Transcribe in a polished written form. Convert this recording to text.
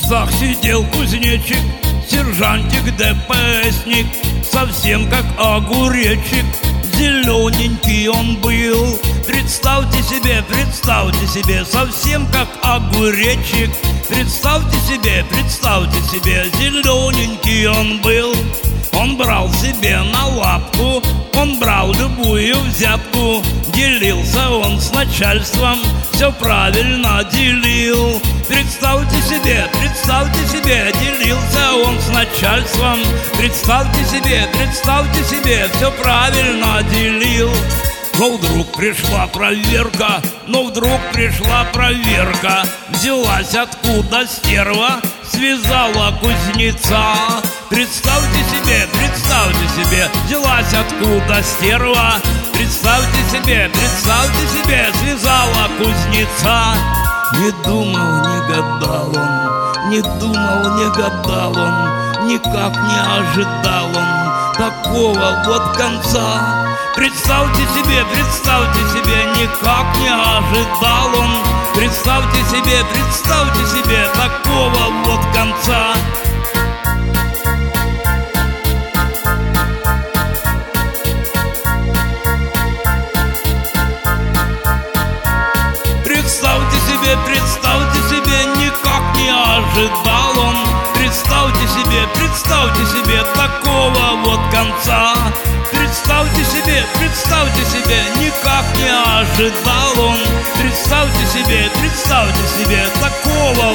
кустах сидел кузнечик, сержантик ДПСник, совсем как огуречек, зелененький он был. Представьте себе, совсем как огуречек. Представьте себе, зелененький он был. Он брал себе на лапку, он брал любую взятку. Делился он с начальством, все правильно делил. Представьте себе, делился он с начальством. Представьте себе, все правильно делил. Но вдруг пришла проверка, взялась откуда стерва, связала кузнеца. Представьте себе, взялась откуда стерва. Представьте себе, связала кузнеца. Не думал, не гадал он, никак не ожидал он такого вот конца. Представьте себе, никак не ожидал он. Представьте себе, такого вот конца. Представьте себе, никак не ожидал он. Представьте себе, такого вот конца. Представьте себе, никак не ожидал он. Представьте себе, такого